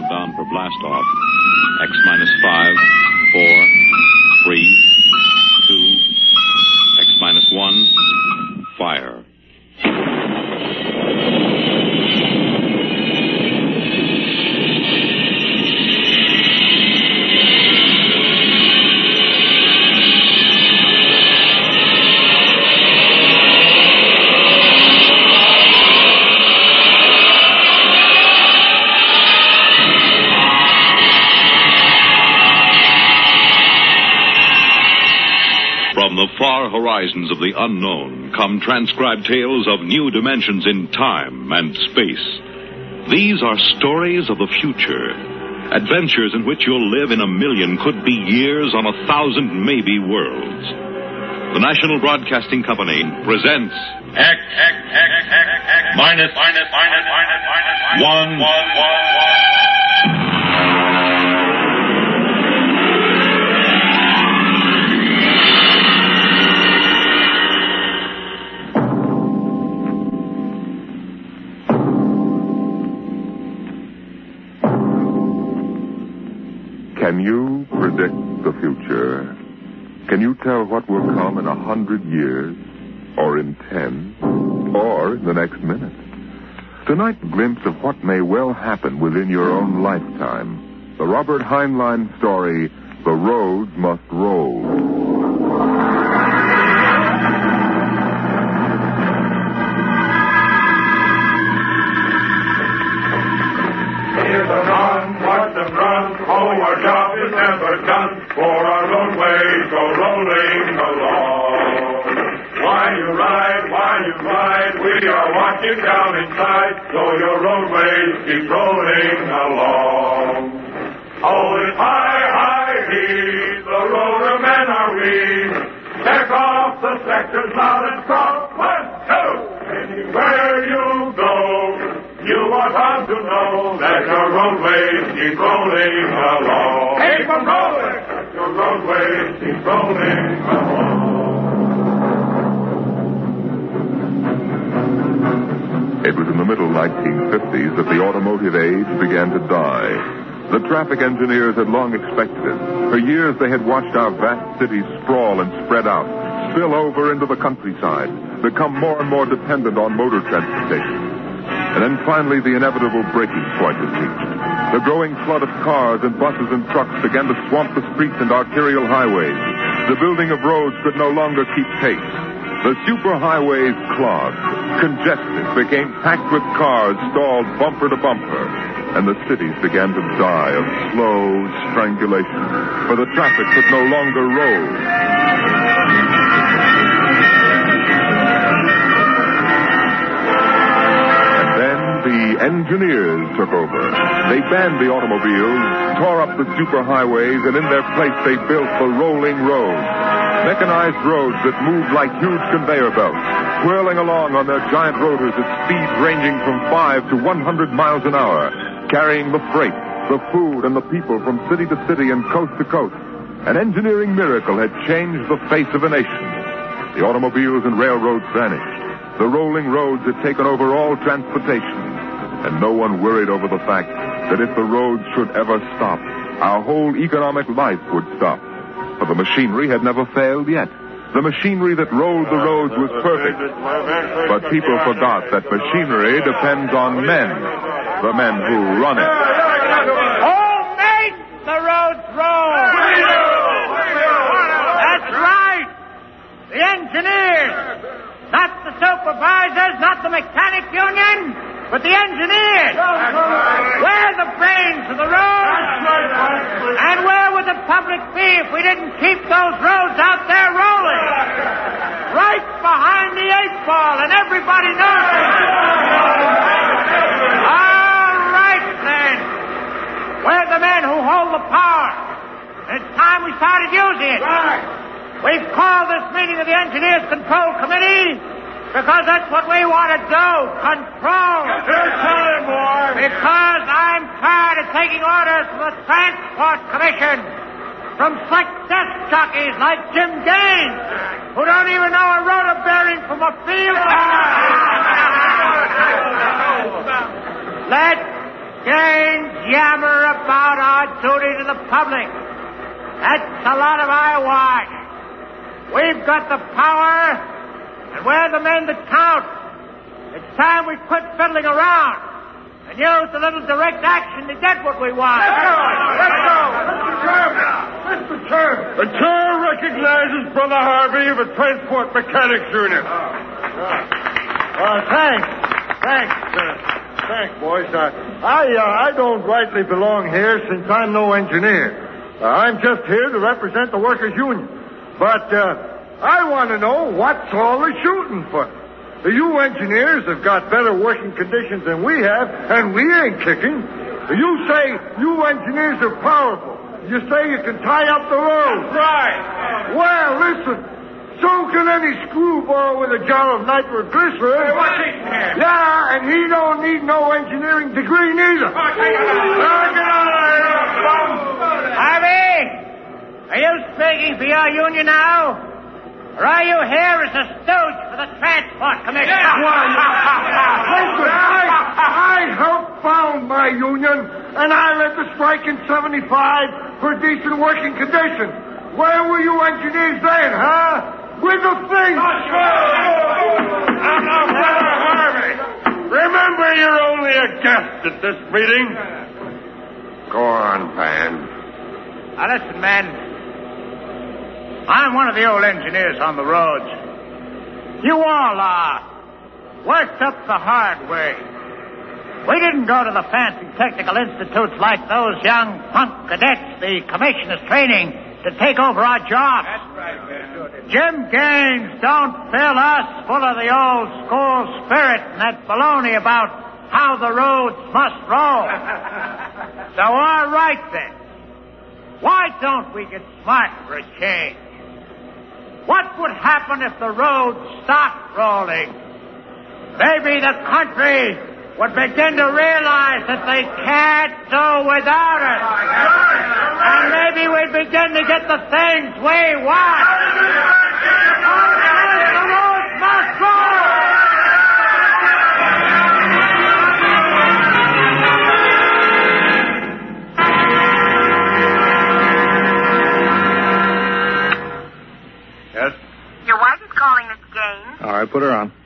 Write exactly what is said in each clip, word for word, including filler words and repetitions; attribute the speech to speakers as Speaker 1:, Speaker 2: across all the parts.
Speaker 1: countdown for blastoff. X minus five, four, three, two, X minus one, fire. From the far horizons of the unknown come transcribed tales of new dimensions in time and space. These are stories of the future, adventures in which you'll live in a million, could be years, on a thousand maybe worlds. The National Broadcasting Company presents
Speaker 2: X, X, X, X, X, minus, minus, minus, minus, minus, one, one, one, one.
Speaker 3: Can you predict the future? Can you tell what will come in a hundred years, or in ten, or in the next minute? Tonight's glimpse of what may well happen within your own lifetime. The Robert Heinlein story, The Roads Must Roll.
Speaker 2: Our job is never done, for our roadways go rolling along. While you ride, while you ride, we are watching down inside, so your roadways keep rolling along. Hold it high, high, heave, the roadermen are we. Check off the sectors loud and strong. One, two, anywhere you go, you are bound to know that your roadways keep rolling along. Keep them rolling! That your roadways keep rolling along.
Speaker 3: It was in the middle nineteen fifties that the automotive age began to die. The traffic engineers had long expected it. For years they had watched our vast cities sprawl and spread out, spill over into the countryside, become more and more dependent on motor transportation. And then finally the inevitable breaking point was reached. The growing flood of cars and buses and trucks began to swamp the streets and arterial highways. The building of roads could no longer keep pace. The superhighways clogged, congested, became packed with cars stalled bumper to bumper. And the cities began to die of slow strangulation, for the traffic could no longer roll. The engineers took over. They banned the automobiles, tore up the superhighways, and in their place they built the rolling roads. Mechanized roads that moved like huge conveyor belts, whirling along on their giant rotors at speeds ranging from five to one hundred miles an hour, carrying the freight, the food, and the people from city to city and coast to coast. An engineering miracle had changed the face of a nation. The automobiles and railroads vanished. The rolling roads had taken over all transportation. And no one worried over the fact that if the roads should ever stop, our whole economic life would stop. For the machinery had never failed yet. The machinery that rolled the roads was perfect. But people forgot that machinery depends on men, the men who run it.
Speaker 4: Who makes the roads roll?
Speaker 2: We do!
Speaker 4: That's right! The engineers! Not the supervisors, not the mechanic union, but the engineers. We're the brains of the road. And where would the public be if we didn't keep those roads out there rolling? Right behind the eight ball, and everybody knows it. All right, then. We're the men who hold the power. It's time we started using it. We've called this meeting of the Engineers Control Committee because that's what we want to do, control. Because I'm tired of taking orders from the Transport Commission, from slick desk jockeys like Jim Gaines, who don't even know a rotor bearing from a field car. Let's Gaines yammer about our duty to the public. That's a lot of eyewash. We've got the power, and we're the men that count. It's time we quit fiddling around and use a little direct action to get what we want.
Speaker 2: Let's go! Let's go! Mister Chairman! Mister Chairman! The chair recognizes Brother Harvey of the Transport Mechanics Union. Uh, thanks. Thanks, uh, thanks, boys. Uh, I, uh, I don't rightly belong here since I'm no engineer. Uh, I'm just here to represent the workers' union. But, uh, I want to know what's all the shooting for. The you engineers have got better working conditions than we have, and we ain't kicking. You say you engineers are powerful. You say you can tie up the road. That's right. Well, listen. So can any screwball with a jar of nitroglycerin.
Speaker 4: Hey, what's he saying?
Speaker 2: Yeah, and he don't need no engineering degree neither.
Speaker 4: Harvey, are you speaking for your union now? Or are you here as a stooge for the Transport Commission?
Speaker 2: Listen, I, I helped found my union, and I led the strike in seventy-five for decent working conditions. Where were you engineers then, huh? With the thing. Now, now, Brother Harvey, remember you're only a guest at this meeting. Go on, Pan.
Speaker 4: Now, listen, man. I'm one of the old engineers on the roads. You all are. Worked up the hard way. We didn't go to the fancy technical institutes like those young punk cadets the commissioner's training to take over our jobs. That's right, man. Jim Gaines don't fill us full of the old school spirit and that baloney about how the roads must roll. So, all right, then. Why don't we get smart for a change? What would happen if the roads stopped rolling? Maybe the country would begin to realize that they can't do without us. And maybe we'd begin to get the things we want. The roads must roll!
Speaker 5: Yes?
Speaker 6: Your wife is calling, Mister Gaines.
Speaker 5: All right, put her on.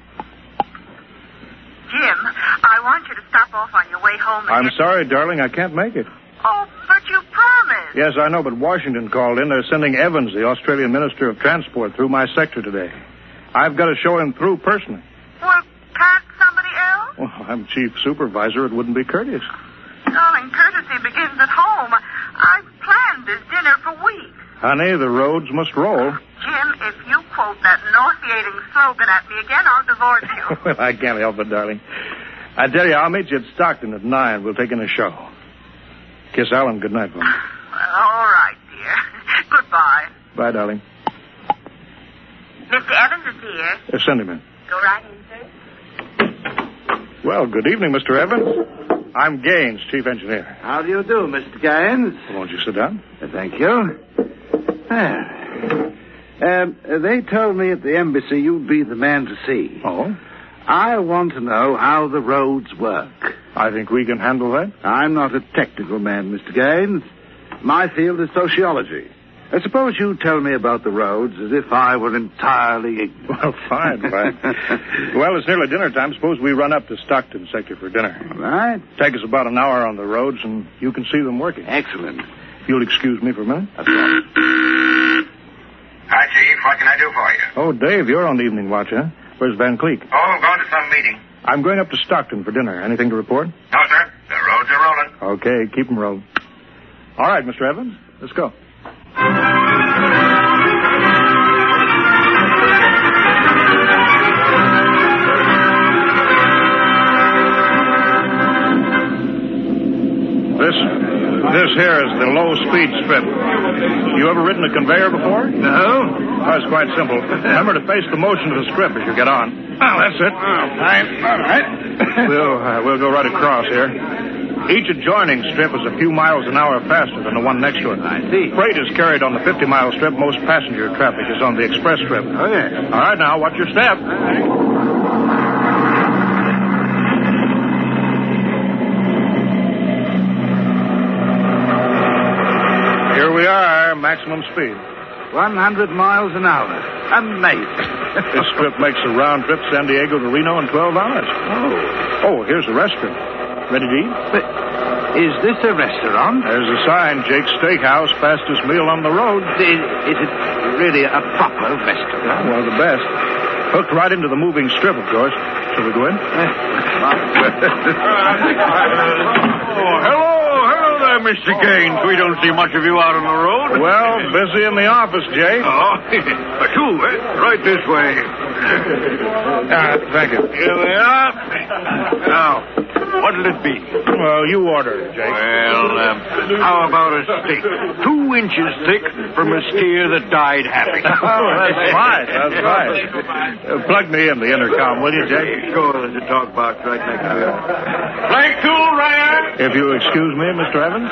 Speaker 6: Jim, I want you to stop off on your way home. And
Speaker 5: I'm
Speaker 6: get...
Speaker 5: sorry, darling, I can't make it.
Speaker 6: Oh, but you promised.
Speaker 5: Yes, I know, but Washington called in. They're sending Evans, the Australian Minister of Transport, through my sector today. I've got to show him through personally.
Speaker 6: Well, can't somebody else?
Speaker 5: Well, I'm chief supervisor. It wouldn't be courteous.
Speaker 6: Darling, courtesy begins at home. I've planned this dinner for weeks.
Speaker 5: Honey, the roads must roll.
Speaker 6: Jim, if you quote that nauseating slogan at me again, I'll divorce you.
Speaker 5: Well, I can't help it, darling. I tell you, I'll meet you at Stockton at nine. We'll take in a show. Kiss Alan good night, Mom.
Speaker 6: Well, all right, dear. Goodbye.
Speaker 5: Bye, darling.
Speaker 6: Mister Evans is here.
Speaker 5: Uh, send him in.
Speaker 6: Go right in, sir.
Speaker 5: Well, good evening, Mister Evans. I'm Gaines, chief engineer.
Speaker 7: How do you do, Mister Gaines?
Speaker 5: Well, won't you sit down?
Speaker 7: Uh, thank you. Um, they told me at the embassy you'd be the man to see.
Speaker 5: Oh?
Speaker 7: I want to know how the roads work.
Speaker 5: I think we can handle that.
Speaker 7: I'm not a technical man, Mister Gaines. My field is sociology. I suppose you tell me about the roads as if I were entirely ignorant.
Speaker 5: Well, fine, fine. Well, it's nearly dinner time. Suppose we run up to Stockton sector for dinner.
Speaker 7: All right.
Speaker 5: Take us about an hour on the roads, and you can see them working.
Speaker 7: Excellent.
Speaker 5: If you'll excuse me for a minute.
Speaker 7: That's right.
Speaker 8: Hi, Chief. What can I do for you?
Speaker 5: Oh, Dave, you're on the evening watch, huh? Where's Van Cleek?
Speaker 8: Oh, I'm going to some meeting.
Speaker 5: I'm going up to Stockton for dinner. Anything to report?
Speaker 8: No, sir. The roads are rolling.
Speaker 5: Okay, keep them rolling. All right, Mister Evans, let's go. This, this here is the low-speed strip. You ever ridden a conveyor before?
Speaker 7: No.
Speaker 5: Oh, it's quite simple. Remember to face the motion of the strip as you get on. Oh, that's it.
Speaker 7: All right. All right.
Speaker 5: we'll, uh, we'll go right across here. Each adjoining strip is a few miles an hour faster than the one next to it.
Speaker 7: I see.
Speaker 5: Freight is carried on the fifty-mile strip. Most passenger traffic is on the express strip.
Speaker 7: Oh, yeah.
Speaker 5: All right, now, watch your step. maximum speed.
Speaker 7: one hundred miles an hour. Amazing.
Speaker 5: This trip makes a round trip San Diego to Reno in twelve hours.
Speaker 7: Oh.
Speaker 5: Oh, here's the restaurant. Ready to eat?
Speaker 7: But is this a restaurant?
Speaker 5: There's a sign, Jake's Steakhouse, fastest meal on the road.
Speaker 7: Is, is it really a proper restaurant?
Speaker 5: One of the best. Hooked right into the moving strip, of course. Shall we go in?
Speaker 9: Oh, hello, hello there, Mister Gaines. We don't see much of you out on the road.
Speaker 5: Well, busy in the office, Jake.
Speaker 9: Oh, two, eh? Right this way.
Speaker 5: Uh, thank you.
Speaker 9: Here we are. Now, what'll it be?
Speaker 5: Well, you order it, Jake.
Speaker 9: Well, um, how about a steak? Two inches thick from a steer that died happy.
Speaker 5: Oh, that's fine. That's fine. Uh, plug me in the intercom, will you, Jake?
Speaker 9: Sure, there's a talk box right next to it. Blank tool, Ryan.
Speaker 5: If you excuse me, Mister Evans.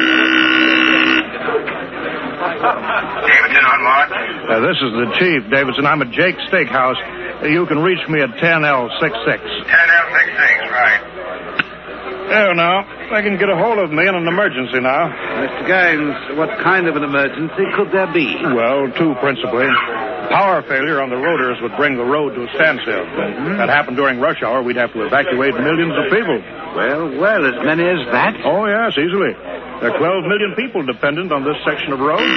Speaker 8: Davidson on what?
Speaker 5: Uh, this is the chief, Davidson. I'm at Jake's Steakhouse. Uh, you can reach me at ten L sixty-six.
Speaker 8: ten L sixty-six, right.
Speaker 5: There now. I can get a hold of me in an emergency now.
Speaker 7: Mister Gaines, what kind of an emergency could there be?
Speaker 5: Well, two principally. Power failure on the rotors would bring the road to a standstill. Mm-hmm. That happened during rush hour. We'd have to evacuate millions of people.
Speaker 7: Well, well, as many as that?
Speaker 5: Oh, yes, easily. There are twelve million people dependent on this section of road.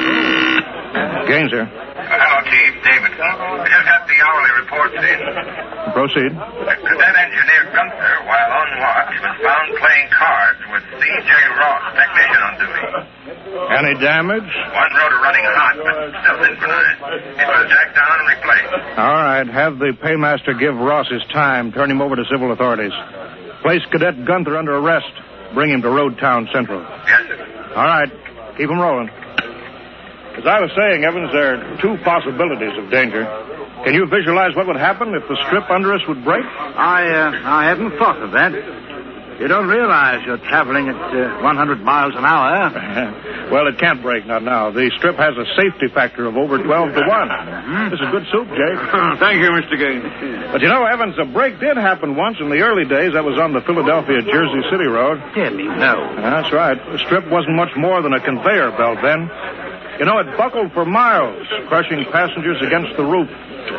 Speaker 5: Gaines here.
Speaker 8: Uh, hello, Chief. Davidson. I just got the hourly reports in.
Speaker 5: Proceed.
Speaker 8: Uh, that engineer Gunther, while on watch, was found playing cards with C J Ross, technician on duty.
Speaker 5: Any damage?
Speaker 8: One rotor running hot, but still synchronized. It was jacked down and replaced.
Speaker 5: All right. Have the paymaster give Ross his time. Turn him over to civil authorities. Place Cadet Gunther under arrest. Bring him to Road Town Central.
Speaker 8: Yes, sir.
Speaker 5: All right. Keep him rolling. As I was saying, Evans, there are two possibilities of danger. Can you visualize what would happen if the strip under us would break?
Speaker 7: I, uh, I hadn't thought of that. You don't realize you're traveling at uh, one hundred miles an hour.
Speaker 5: Well, it can't break, not now. The strip has a safety factor of over twelve to one. Mm-hmm. This is good soup, Jake.
Speaker 9: Thank you, Mister Gaines.
Speaker 5: But you know, Evans, a break did happen once in the early days. That was on the Philadelphia-Jersey City Road.
Speaker 7: Dear me, no.
Speaker 5: That's right. The strip wasn't much more than a conveyor belt then. You know, it buckled for miles, crushing passengers against the roof.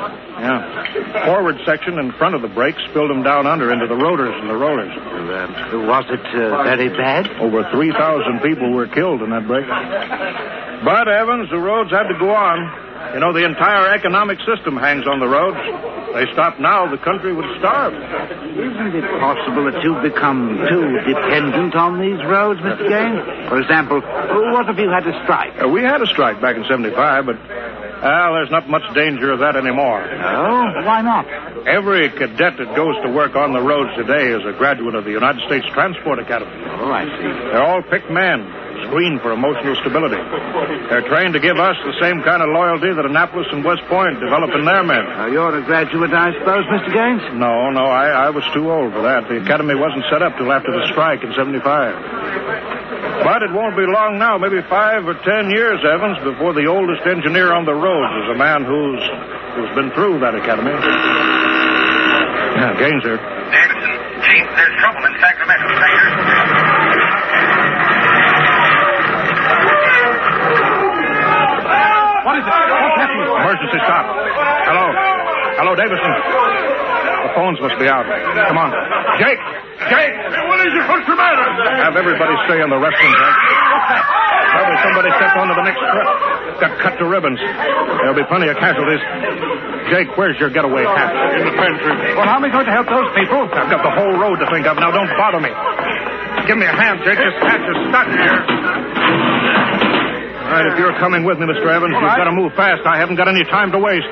Speaker 5: Yeah. Forward section in front of the brake spilled them down under into the rotors and the rollers.
Speaker 7: Uh, was it uh, very bad?
Speaker 5: Over three thousand people were killed in that break. But, Evans, the roads had to go on. You know, the entire economic system hangs on the roads. They stopped now, the country would starve.
Speaker 7: Isn't it possible that you've become too dependent on these roads, Mister Gaines? For example, what if you had a strike?
Speaker 5: Uh, we had a strike back in seventy-five, but, well, there's not much danger of that anymore.
Speaker 7: Oh? Why not?
Speaker 5: Every cadet that goes to work on the roads today is a graduate of the United States Transport Academy.
Speaker 7: Oh, I see.
Speaker 5: They're all picked men, screened for emotional stability. They're trained to give us the same kind of loyalty that Annapolis and West Point develop in their men.
Speaker 7: Now, you're a graduate, I suppose, Mister Gaines?
Speaker 5: No, no, I, I was too old for that. The academy wasn't set up till after the strike in seventy-five. But it won't be long now, maybe five or ten years, Evans, before the oldest engineer on the roads is a man who's who's been through that academy. Yeah, Gaines here.
Speaker 8: Davidson, Chief, there's trouble in Sacramento, Sector.
Speaker 5: What is it? What's happening? Emergency stop. Hello. Hello, Davidson. The phones must be out. Come on. Jake! Jake!
Speaker 9: Hey, what is it? What's the matter?
Speaker 5: Have everybody stay in the restroom, Jake. Probably somebody stepped onto the next trip. Got cut to ribbons. There'll be plenty of casualties. Jake, where's your getaway hat?
Speaker 9: In the pantry.
Speaker 5: Well, how am I going to help those people? I've got the whole road to think of. Now, don't bother me. Give me a hand, Jake. This hatch is stuck here. All right, if you're coming with me, Mister Evans, you've got to move fast. I haven't got any time to waste.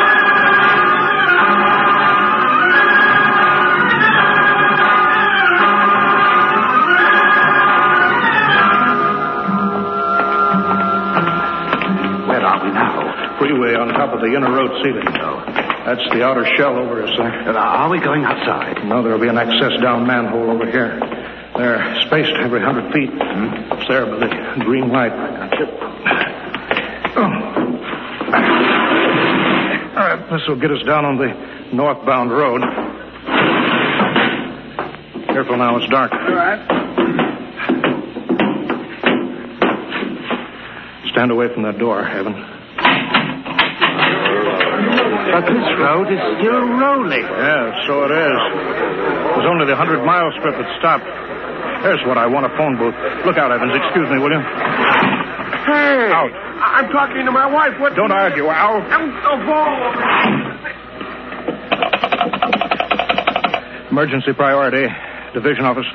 Speaker 7: Where are we now?
Speaker 5: Freeway on top of the inner road ceiling. Oh. That's the outer shell over us, sir.
Speaker 7: Uh, are we going outside?
Speaker 5: No, there'll be an access down manhole over here. They're spaced every hundred feet. Hmm? It's there by the green light. Oh. All right, this will get us down on the northbound road. Careful now, it's dark.
Speaker 7: All right.
Speaker 5: Stand away from that door, Evan.
Speaker 7: But this road is still rolling.
Speaker 5: Yeah, so it is. It was only the hundred-mile strip that stopped. Here's what I want, a phone booth. Look out, Evans. Excuse me, will you?
Speaker 9: Hey!
Speaker 5: Out.
Speaker 9: I'm talking to my wife. What?
Speaker 5: Don't argue. Out. Emergency priority. Division office.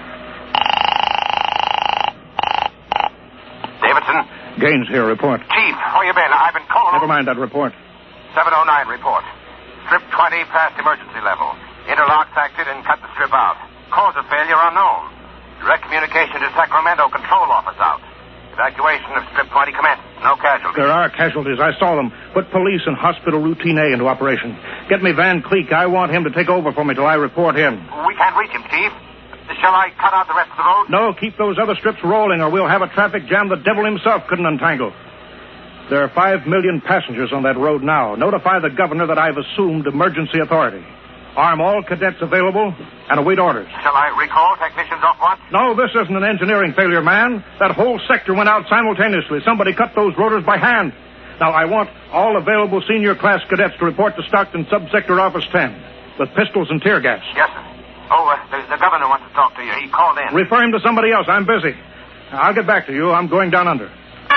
Speaker 8: Davidson?
Speaker 5: Gaines here. Report.
Speaker 8: Chief, where you been? I've been called.
Speaker 5: Never mind that report.
Speaker 8: seven oh nine report. Strip twenty past emergency level. Interlocks acted and cut the strip out. Cause of failure unknown. Direct communication to Sacramento control office out. Evacuation of Strip twenty commenced. No casualties.
Speaker 5: There are casualties. I saw them. Put police and hospital routine A into operation. Get me Van Cleek. I want him to take over for me till I report him.
Speaker 8: We can't reach him, Chief. Shall I cut out the rest of the road?
Speaker 5: No, keep those other strips rolling or we'll have a traffic jam the devil himself couldn't untangle. There are five million passengers on that road now. Notify the governor that I've assumed emergency authority. Arm all cadets available and await orders.
Speaker 8: Shall I recall technicians off once?
Speaker 5: No, this isn't an engineering failure, man. That whole sector went out simultaneously. Somebody cut those rotors by hand. Now, I want all available senior class cadets to report to Stockton Subsector Office ten with pistols and tear gas.
Speaker 8: Yes, sir. Oh, uh, the, the governor wants to talk to you. He called in.
Speaker 5: Refer him to somebody else. I'm busy. I'll get back to you. I'm going down under.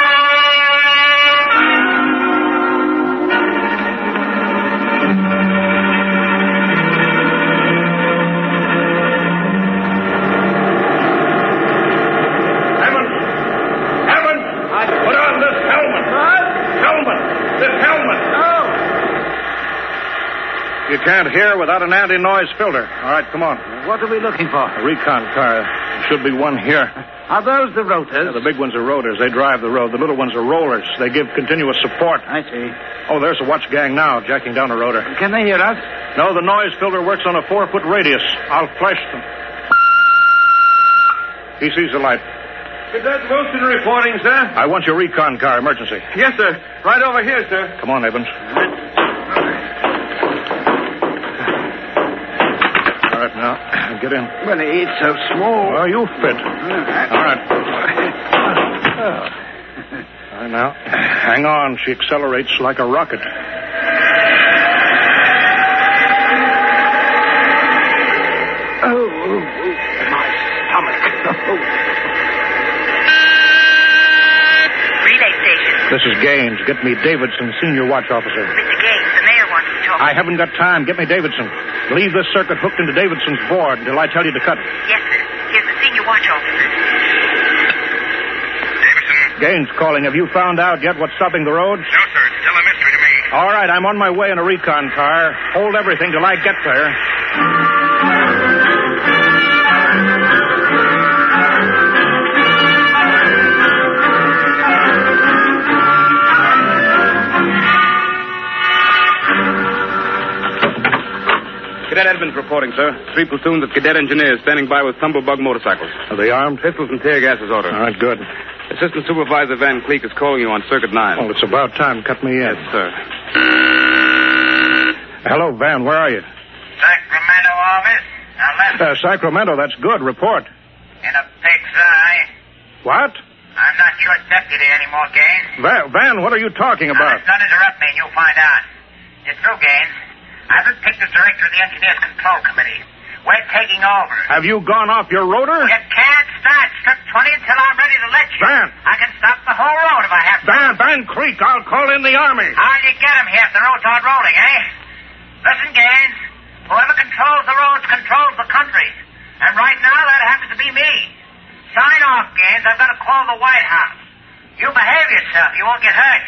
Speaker 5: You can't hear without an anti-noise filter. All right, come on.
Speaker 7: What are we looking for?
Speaker 5: A recon car. There should be one here.
Speaker 7: Are those the rotors?
Speaker 5: Yeah, the big ones are rotors. They drive the road. The little ones are rollers. They give continuous support.
Speaker 7: I see.
Speaker 5: Oh, there's a watch gang now, jacking down a rotor.
Speaker 7: Can they hear us?
Speaker 5: No, the noise filter works on a four-foot radius. I'll flash them. He sees the light.
Speaker 9: Cadet Wilson reporting, sir.
Speaker 5: I want your recon car, emergency.
Speaker 9: Yes, sir. Right over here, sir.
Speaker 5: Come on, Evans. All right, now, get in.
Speaker 7: Well, it's so small.
Speaker 5: Well, you fit. All right. All right, now, hang on. She accelerates like a rocket.
Speaker 7: Oh, oh, my stomach. Oh.
Speaker 6: Relay station.
Speaker 5: This is Gaines. Get me Davidson, senior watch officer.
Speaker 6: Mister Gaines, the mayor wants to talk.
Speaker 5: I haven't got time. Get me Davidson. Leave this circuit hooked into Davidson's board until I tell you to cut it.
Speaker 6: Yes, sir. Here's the senior watch officer.
Speaker 8: Davidson?
Speaker 5: Gaines calling. Have you found out yet what's stopping the road?
Speaker 8: No, sir. It's still a mystery to me.
Speaker 5: All right, I'm on my way in a recon car. Hold everything till I get there.
Speaker 10: Cadet Edmonds reporting, sir. Three platoons of cadet engineers standing by with tumblebug motorcycles.
Speaker 5: Are they armed?
Speaker 10: Pistols and tear gas is ordered.
Speaker 5: All right, good.
Speaker 10: Assistant Supervisor Van Cleek is calling you on Circuit nine.
Speaker 5: Well, it's about time. Cut me in.
Speaker 10: Yes, sir.
Speaker 5: Hello, Van. Where are you?
Speaker 8: Sacramento office. Now left.
Speaker 5: Uh, Sacramento. That's good. Report.
Speaker 8: In a pig's eye.
Speaker 5: What?
Speaker 8: I'm not your deputy anymore, Gaines.
Speaker 5: Van, Van what are you talking about?
Speaker 8: Now, don't interrupt me and you'll find out. You're through, Gaines. I've been picked as director of the Engineers Control Committee. We're taking over.
Speaker 5: Have you gone off your rotor?
Speaker 8: You can't start Strip twenty until I'm ready to let you.
Speaker 5: Van!
Speaker 8: I can stop the whole road if I have to.
Speaker 5: Van, Van Creek, I'll call in the Army.
Speaker 8: How'll you get him here if the roads aren't rolling, eh? Listen, Gaines. Whoever controls the roads controls the country. And right now, that happens to be me. Sign off, Gaines. I've got to call the White House. You behave yourself. You won't get hurt.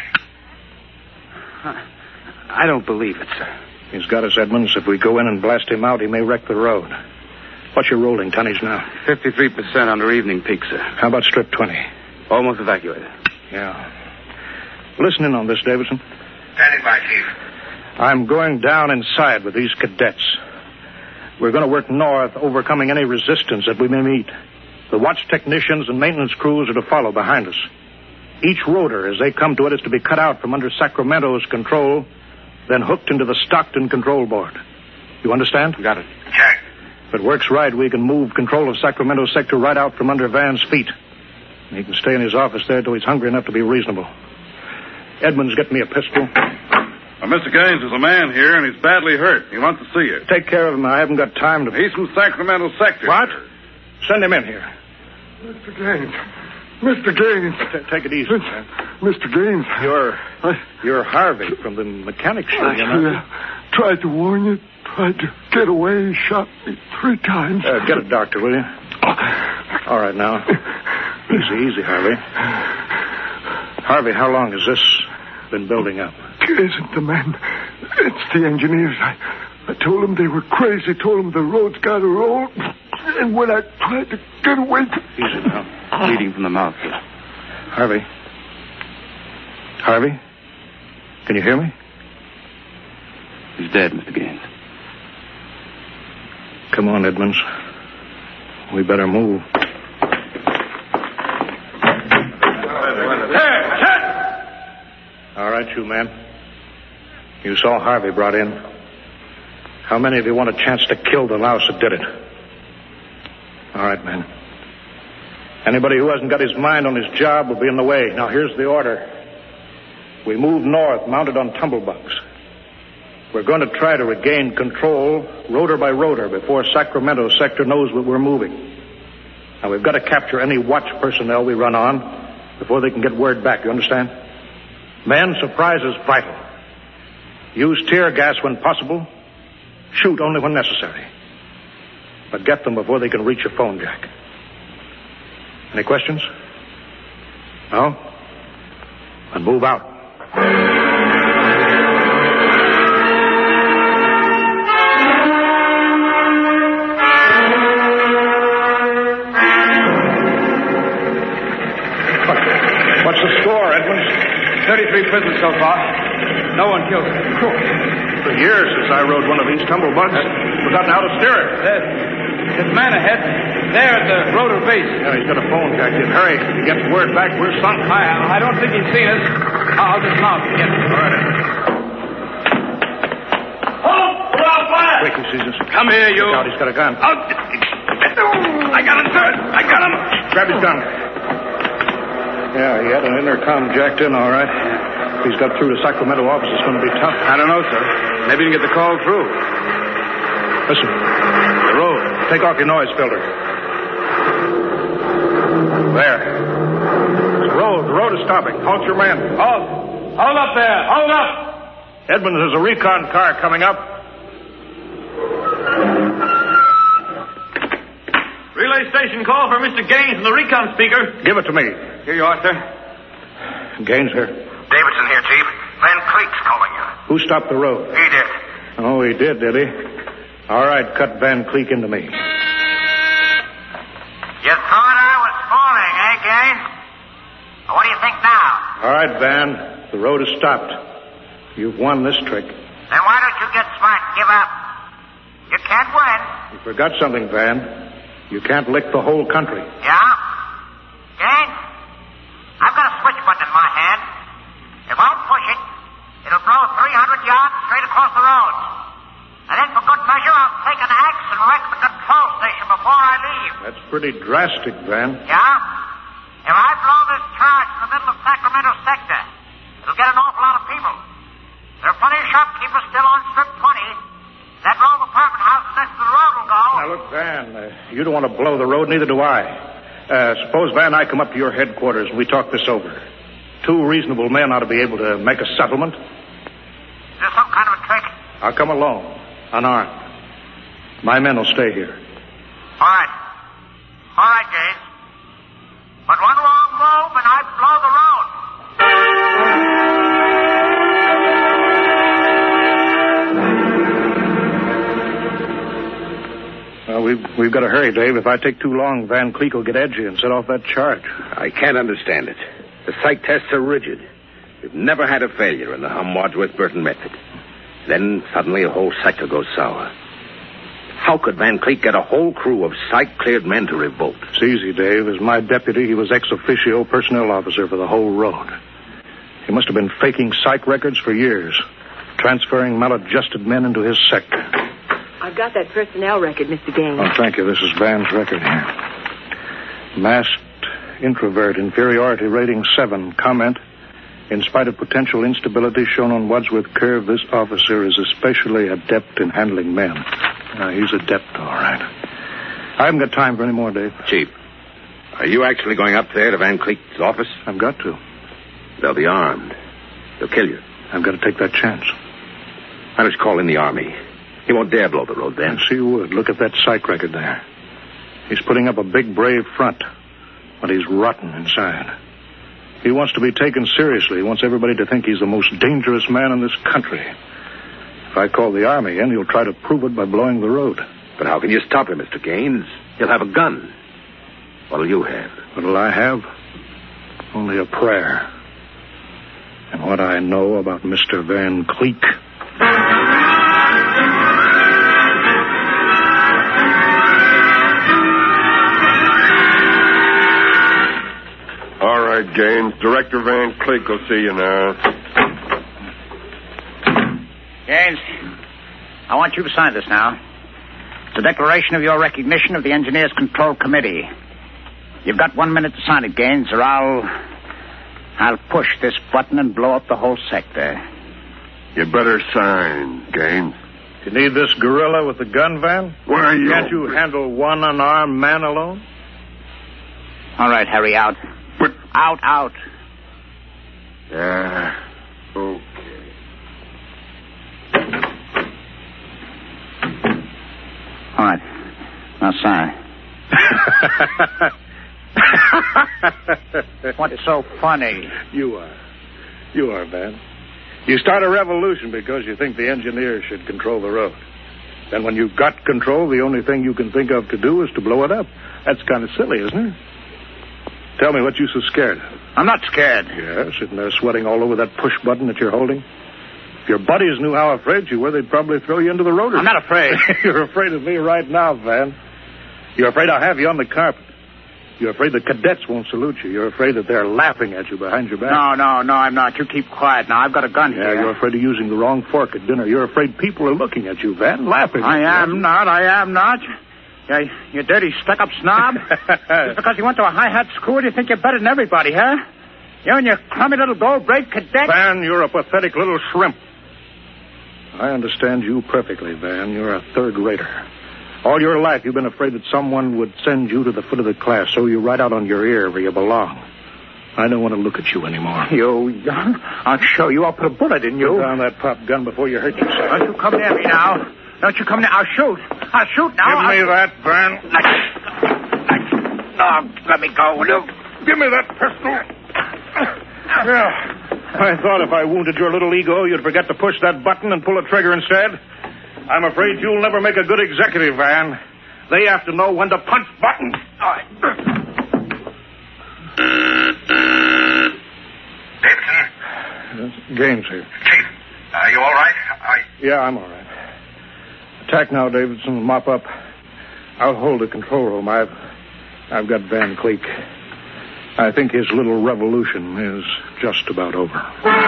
Speaker 7: I don't believe it, sir.
Speaker 5: He's got us, Edmonds. If we go in and blast him out, he may wreck the road. What's your rolling tonnage now?
Speaker 10: fifty-three percent under evening peak, sir.
Speaker 5: How about Strip twenty?
Speaker 10: Almost evacuated.
Speaker 5: Yeah. Listen in on this, Davidson.
Speaker 8: Standing by, Chief.
Speaker 5: I'm going down inside with these cadets. We're going to work north, overcoming any resistance that we may meet. The watch technicians and maintenance crews are to follow behind us. Each rotor, as they come to it, is to be cut out from under Sacramento's control, then hooked into the Stockton control board. You understand?
Speaker 10: Got it.
Speaker 8: Check.
Speaker 5: If it works right, we can move control of Sacramento sector right out from under Van's feet. He can stay in his office there till he's hungry enough to be reasonable. Edmonds, get me a pistol.
Speaker 11: Well, Mister Gaines, there's a man here, and he's badly hurt. He wants to see you.
Speaker 5: Take care of him. I haven't got time to...
Speaker 11: He's from Sacramento Sector.
Speaker 5: What? Send him in here.
Speaker 12: Mister Gaines. Mister Gaines.
Speaker 5: T- take it easy, man.
Speaker 12: Mister Gaines.
Speaker 5: You're...
Speaker 12: I...
Speaker 5: You're Harvey from the mechanic shop,
Speaker 12: I
Speaker 5: you know?
Speaker 12: uh, tried to warn you. Tried to get away. Shot me three times.
Speaker 5: Uh, get a doctor, will you? All right, now. Easy, easy, Harvey. Harvey, how long has this been building up?
Speaker 12: It isn't the men. It's the engineers. I, I told them they were crazy. Told them the road's got to roll. And when I tried to get away...
Speaker 5: Easy now.
Speaker 10: Bleeding from the mouth.
Speaker 5: Harvey? Harvey? Can you hear me?
Speaker 10: He's dead, Mister Gaines.
Speaker 5: Come on, Edmonds. We better move. All right, you men. You saw Harvey brought in. How many of you want a chance to kill the louse that did it? All right, men. Anybody who hasn't got his mind on his job will be in the way. Now, here's the order. We move north, mounted on tumblebugs. We're going to try to regain control, rotor by rotor, before Sacramento Sector knows that we're moving. Now, we've got to capture any watch personnel we run on before they can get word back, you understand? Men, surprise is vital. Use tear gas when possible. Shoot only when necessary. But get them before they can reach a phone jack. Any questions? No? Then move out. What's the score, Edmonds?
Speaker 10: thirty-three prisoners so far. No one killed.
Speaker 5: For years since I rode one of these tumblebugs, forgotten how to steer it.
Speaker 10: There's, there's a man ahead. There at the rotor base.
Speaker 5: Yeah, he's got a phone jack in. Hurry. If he gets word back, we're sunk.
Speaker 10: I, I don't think he's seen us. I'll dismount and get him.
Speaker 5: All right.
Speaker 2: Halt! We're on fire!
Speaker 5: Quick, he sees us.
Speaker 10: Come here, you.
Speaker 5: Look out, he's got a gun.
Speaker 10: Out. I got him, sir. I got him.
Speaker 5: Grab his gun. Yeah, he had an intercom jacked in, all right. If he's got through to Sacramento office, it's going to be tough.
Speaker 10: I don't know, sir. Maybe you can get the call through.
Speaker 5: Listen. The road. Take off your noise filter. There. The road. The road is stopping. Halt your men.
Speaker 10: Hold. Hold up there. Hold up.
Speaker 5: Edmonds, there's a recon car coming up.
Speaker 10: Relay station call for Mister Gaines from the recon speaker.
Speaker 5: Give it to me.
Speaker 10: Here you are, sir.
Speaker 5: Gaines here.
Speaker 8: Davidson here, Chief. Van Cleek's calling you.
Speaker 5: Who stopped the road?
Speaker 8: He did.
Speaker 5: Oh, he did, did he? All right, cut Van Cleek into me.
Speaker 8: You thought I was falling, eh, Gaines? What do you think now?
Speaker 5: All right, Van. The road is stopped. You've won this trick.
Speaker 8: Then why don't you get smart and give up? You can't win.
Speaker 5: You forgot something, Van. You can't lick the whole country.
Speaker 8: Yeah? Gaines, I've got a switch button in my hand. If I'll push it, it'll blow three hundred yards straight across the road. And then for good measure, I'll take an axe and wreck the control station before I leave.
Speaker 5: That's pretty drastic, Van.
Speaker 8: Yeah? If I blow this charge in the middle of Sacramento Sector, it'll get an awful lot of people. There are plenty of shopkeepers still on Strip twenty. That row of apartment houses next to the road will go.
Speaker 5: Now, look, Van, uh, you don't want to blow the road, neither do I. Uh, suppose, Van, I come up to your headquarters and we talk this over. Two reasonable men ought to be able to make a settlement.
Speaker 8: Is there some kind of a trick?
Speaker 5: I'll come alone, unarmed. My men will stay here.
Speaker 8: All right. All right, Gaines. But one wrong move and I blow the road.
Speaker 5: Well, we've, we've got to hurry, Dave. If I take too long, Van Cleek will get edgy and set off that charge.
Speaker 13: I can't understand it. The psych tests are rigid. We've never had a failure in the Hum-Wadsworth-Burton method. Then suddenly a whole sector goes sour. How could Van Cleek get a whole crew of psych-cleared men to revolt?
Speaker 5: It's easy, Dave. As my deputy, he was ex officio personnel officer for the whole road. He must have been faking psych records for years, transferring maladjusted men into his sector.
Speaker 14: I've got that personnel record, Mister Gaines.
Speaker 5: Oh, thank you. This is Van's record here. Masked introvert, inferiority rating seven. Comment. In spite of potential instability shown on Wadsworth Curve, this officer is especially adept in handling men. Uh, he's adept, all right. I haven't got time for any more, Dave.
Speaker 13: Chief, are you actually going up there to Van Cleek's office?
Speaker 5: I've got to.
Speaker 13: They'll be armed. They'll kill you.
Speaker 5: I've got to take that chance.
Speaker 13: Why don't you call in the Army? He won't dare blow the road then.
Speaker 5: Yes, he would. Look at that psych record there. He's putting up a big, brave front, but he's rotten inside. He wants to be taken seriously. He wants everybody to think he's the most dangerous man in this country. If I call the Army in, he'll try to prove it by blowing the road.
Speaker 13: But how can you stop him, Mister Gaines? He'll have a gun. What'll you have?
Speaker 5: What'll I have? Only a prayer. And what I know about Mister Van Cleek.
Speaker 12: All right, Gaines. Director Van Cleek will see you now.
Speaker 4: Gaines, I want you to sign this now. It's a declaration of your recognition of the Engineers Control Committee. You've got one minute to sign it, Gaines, or I'll... I'll push this button and blow up the whole sector.
Speaker 12: You better sign, Gaines.
Speaker 5: You need this gorilla with the gun, Van?
Speaker 12: Where are you?
Speaker 5: Can't you handle one unarmed man alone?
Speaker 4: All right, Harry, out.
Speaker 12: But...
Speaker 4: Out, out.
Speaker 12: Yeah, okay.
Speaker 4: All right. Now sign. What's so funny?
Speaker 5: You are. You are, Van. You start a revolution because you think the engineers should control the road. Then when you've got control, the only thing you can think of to do is to blow it up. That's kind of silly, isn't it? Tell me what you're so scared of.
Speaker 4: I'm not scared.
Speaker 5: Yeah, sitting there sweating all over that push button that you're holding. If your buddies knew how afraid you were, they'd probably throw you into the road.
Speaker 4: I'm not afraid.
Speaker 5: You're afraid of me right now, Van. You're afraid I'll have you on the carpet. You're afraid the cadets won't salute you. You're afraid that they're laughing at you behind your back.
Speaker 4: No, no, no, I'm not. You keep quiet now. I've got a gun
Speaker 5: yeah,
Speaker 4: here.
Speaker 5: You're afraid of using the wrong fork at dinner. You're afraid people are looking at you, Van, laughing
Speaker 4: I
Speaker 5: at you.
Speaker 4: am not. I am not. You, you dirty, stuck-up snob. Just because you went to a high-hat school, you think you're better than everybody, huh? You and your crummy little gold-braid cadet.
Speaker 5: Van, you're a pathetic little shrimp. I understand you perfectly, Van. You're a third-rater. All your life, you've been afraid that someone would send you to the foot of the class, so you right out on your ear where you belong. I don't want to look at you anymore.
Speaker 4: You, I'll show you. I'll put a bullet in you.
Speaker 5: Put down that pop gun before you hurt yourself.
Speaker 4: Don't you come near me now. Don't you come near. I'll shoot. I'll shoot now.
Speaker 5: Give
Speaker 4: I'll...
Speaker 5: me that, Van.
Speaker 4: Oh, let me go, will you?
Speaker 5: Give me that pistol. Yeah. I thought if I wounded your little ego, you'd forget to push that button and pull a trigger instead. I'm afraid you'll never make a good executive, Van. They have to know when to punch buttons.
Speaker 8: Davidson?
Speaker 5: Gaines here.
Speaker 8: Chief, are you all right? I...
Speaker 5: Yeah, I'm all right. Attack now, Davidson. Mop up. I'll hold the control room. I've, I've got Van Cleek. I think his little revolution is just about over.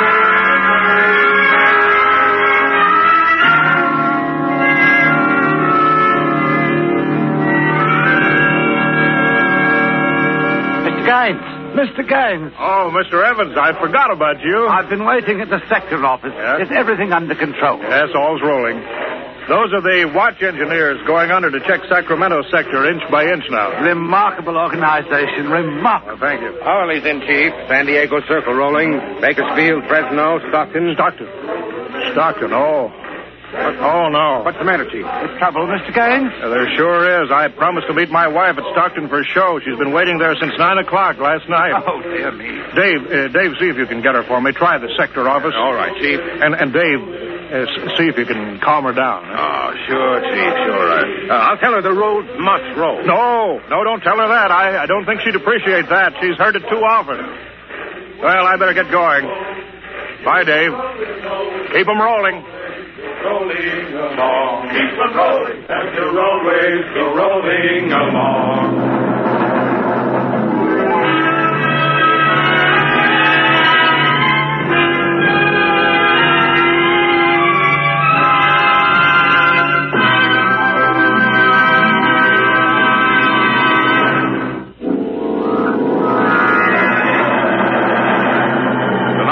Speaker 14: Gaines. Mister Gaines.
Speaker 5: Oh, Mister Evans, I forgot about you.
Speaker 14: I've been waiting at the sector office.
Speaker 5: Yes?
Speaker 14: Is everything under control?
Speaker 5: Yes, all's rolling. Those are the watch engineers going under to check Sacramento sector inch by inch now.
Speaker 14: Remarkable organization. Remarkable.
Speaker 5: Well, thank you.
Speaker 13: Hourly's in, Chief. San Diego Circle rolling. Bakersfield, Fresno, Stockton.
Speaker 5: Stockton. Stockton, oh. Oh, no.
Speaker 13: What's the matter, Chief?
Speaker 14: Trouble, Mister Gaines?
Speaker 5: Uh, there sure is. I promised to meet my wife at Stockton for a show. She's been waiting there since nine o'clock last night.
Speaker 14: Oh, dear me.
Speaker 5: Dave, uh, Dave, see if you can get her for me. Try the sector office.
Speaker 13: All right, Chief.
Speaker 5: And, and Dave, uh, see if you can calm her down. Huh?
Speaker 13: Oh, sure, Chief, sure. Uh, I'll tell her the road must roll.
Speaker 5: No, no, don't tell her that. I, I don't think she'd appreciate that. She's heard it too often. Well, I better get going. Bye, Dave. Keep 'em rolling.
Speaker 2: Rolling along, keep on rolling, as the roadways go rolling along.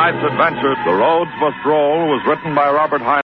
Speaker 3: tonight's adventure, The Roads Must Roll, was written by Robert Heinlein.